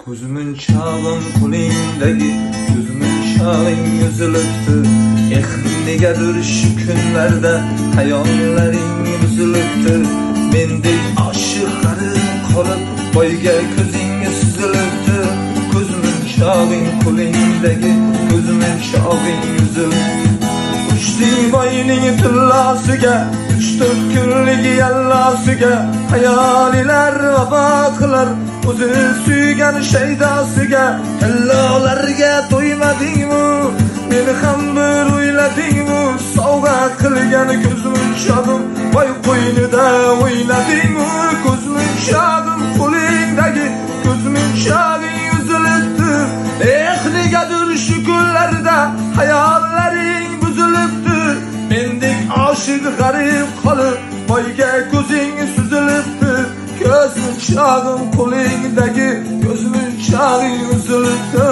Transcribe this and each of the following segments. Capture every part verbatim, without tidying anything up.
Ko'zimning chog'im qo'lingdagi, ko'zimning chog'ing uzilibdi. Eh, negadir shu kunlarda hayollaring buzilibdi. Mendek oshiq g'arib qolib, boyga ko'zing suzilibdi. Ko'zimning chog'ing qo'lingdagi, ko'zimning chog'ing uzilibdi. Uchding boyning tillosiga, uch to'rt kunlik yallosiga, hayolilar vafo qilar o'zi suygan shaydosiga. Tillolarga to'ymadingmi, meni ham bir o'yladingmi? Sovg'a qilgan ko'zimning chog'im voy qo'ynida o'ynadingmi? Ko'zimning chog'im qo'lingdagi, ko'zimning chog'ing uzilibdi. Eh, negadir shu kunlarda hayollaring buzilibdi. Mendek oshiq g'arib qolib, boyga ko'zing suzilibdi. Ko'zimning chog'im qo'lingdagi, ko'zimning chog'ing uzilibdi.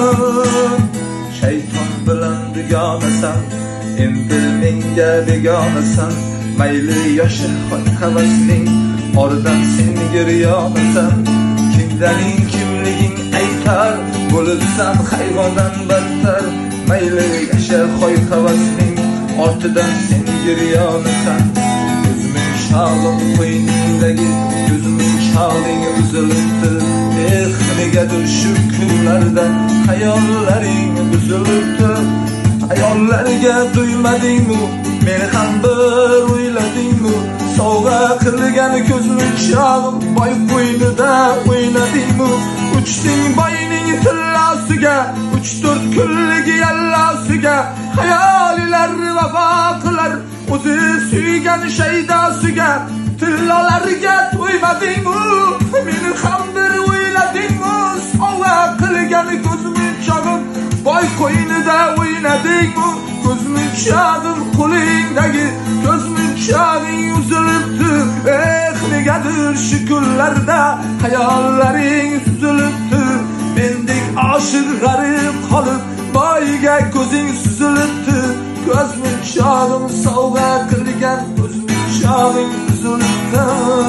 Shayton bilan dugonasan, endi menga begonasan. Mayli yoshi havasning ordan sen giryonasan. Kimdaning kimliging aytar, bo'libsan hayvondan battar. Mayli yasha hoy havasning ortidan sen giryonasan. Ko'zimning chog'im qo'yningdagi, ko'zimning chog'ing uzilibdi. Eh, negadir shu kunlarda hayollaring buzilibdi. Hayollarga to'ymadingmi, meni ham bir o'yladingmi? Sovg'a qilgan ko'zimning chog'im boy qo'ynida o'ynadingmi? Uchding boyning tillosiga, uch to'rt kunlik yallosiga, hayolilar vafo qilar o'zi suygan shaydosiga. Tillolarga to'ymadingmi, meni ham bir o'yladingmi? Sovg'a qilgan ko'zimning chog'im boy qo'ynida o'ynadingmi? Ko'zimning chog'im qo'lingdagi, ko'zimning chog'ing uzilibdi. Eh, negadir shu kunlarda hayollaring suzilibdi. Mendek oshiq g'arib qolib, boyga ko'zing suzilibdi. Ko'zimning chog'im sovg'a qilgan, ko'zimning chog'ing uzilibdi.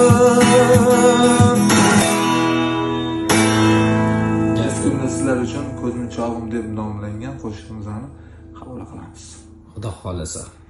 Eski sizlar uchun ko'zimning chog'im deb nomlangan qo'shig'imizni qabul qilamiz. Xudo xolasa.